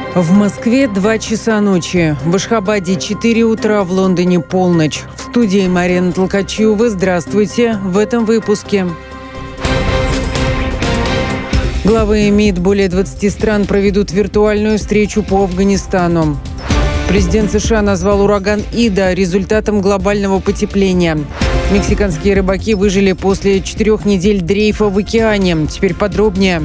В Москве 2 часа ночи, в Ашхабаде 4 утра, в Лондоне полночь. В студии Марина Толкачева. Здравствуйте. В этом выпуске. Главы МИД более 20 стран проведут виртуальную встречу по Афганистану. Президент США назвал ураган Ида результатом глобального потепления. Мексиканские рыбаки выжили после 4 недель дрейфа в океане. Теперь подробнее.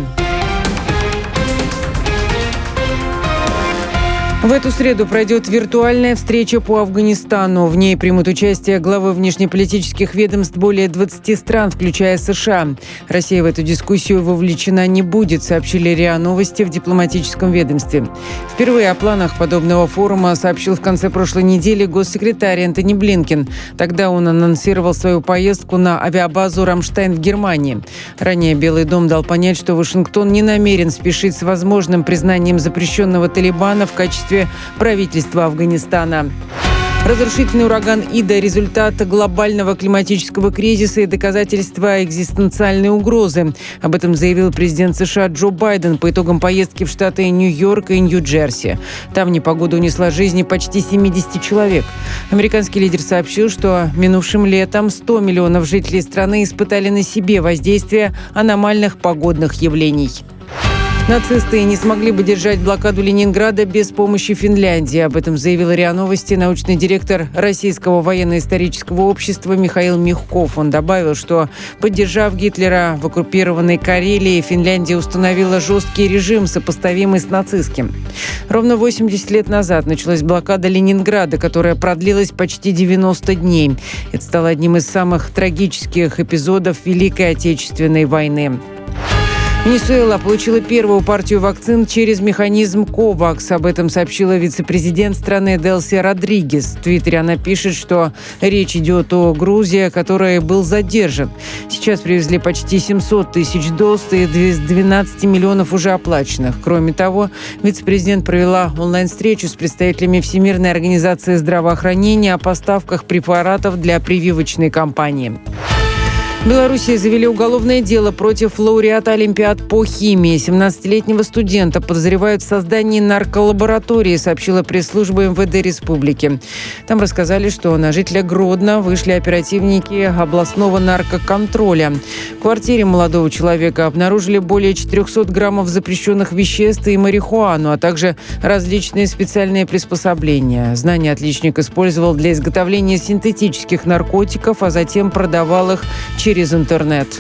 В эту среду пройдет виртуальная встреча по Афганистану. В ней примут участие главы внешнеполитических ведомств более 20 стран, включая США. Россия в эту дискуссию вовлечена не будет, сообщили РИА Новости в дипломатическом ведомстве. Впервые о планах подобного форума сообщил в конце прошлой недели госсекретарь Энтони Блинкен. Тогда он анонсировал свою поездку на авиабазу «Рамштайн» в Германии. Ранее Белый дом дал понять, что Вашингтон не намерен спешить с возможным признанием запрещенного Талибана в качестве правительства Афганистана. Разрушительный ураган Ида – результат глобального климатического кризиса и доказательство экзистенциальной угрозы. Об этом заявил президент США Джо Байден по итогам поездки в штаты Нью-Йорк и Нью-Джерси. Там непогода унесла жизни почти 70 человек. Американский лидер сообщил, что минувшим летом 100 миллионов жителей страны испытали на себе воздействие аномальных погодных явлений. Нацисты не смогли бы держать блокаду Ленинграда без помощи Финляндии. Об этом заявил РИА Новости научный директор Российского военно-исторического общества Михаил Мягков. Он добавил, что, поддержав Гитлера в оккупированной Карелии, Финляндия установила жесткий режим, сопоставимый с нацистским. Ровно 80 лет назад началась блокада Ленинграда, которая продлилась почти 90 дней. Это стало одним из самых трагических эпизодов Великой Отечественной войны. Венесуэла получила первую партию вакцин через механизм COVAX. Об этом сообщила вице-президент страны Делси Родригес. В Твиттере она пишет, что речь идет о грузе, который был задержан. Сейчас привезли почти 700 тысяч доз и 12 миллионов уже оплаченных. Кроме того, вице-президент провела онлайн-встречу с представителями Всемирной организации здравоохранения о поставках препаратов для прививочной кампании. В Беларуси завели уголовное дело против лауреата Олимпиад по химии. 17-летнего студента подозревают в создании нарколаборатории, сообщила пресс-служба МВД Республики. Там рассказали, что на жителя Гродно вышли оперативники областного наркоконтроля. В квартире молодого человека обнаружили более 400 граммов запрещенных веществ и марихуану, а также различные специальные приспособления. Знания отличник использовал для изготовления синтетических наркотиков, а затем продавал их через интернет.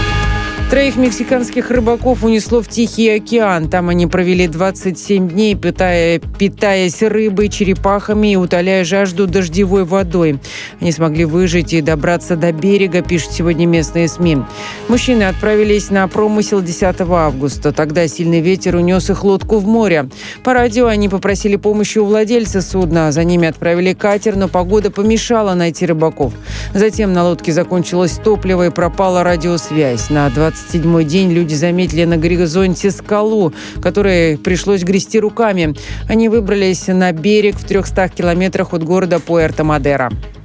3 мексиканских рыбаков унесло в Тихий океан. Там они провели 27 дней, питаясь рыбой, черепахами и утоляя жажду дождевой водой. Они смогли выжить и добраться до берега, пишут сегодня местные СМИ. Мужчины отправились на промысел 10 августа. Тогда сильный ветер унес их лодку в море. По радио они попросили помощи у владельца судна. За ними отправили катер, но погода помешала найти рыбаков. Затем на лодке закончилось топливо и пропала радиосвязь. На 27-й день люди заметили на горизонте скалу, которой пришлось грести руками. Они выбрались на берег в 300 километрах от города Пуэрто-Мадеро.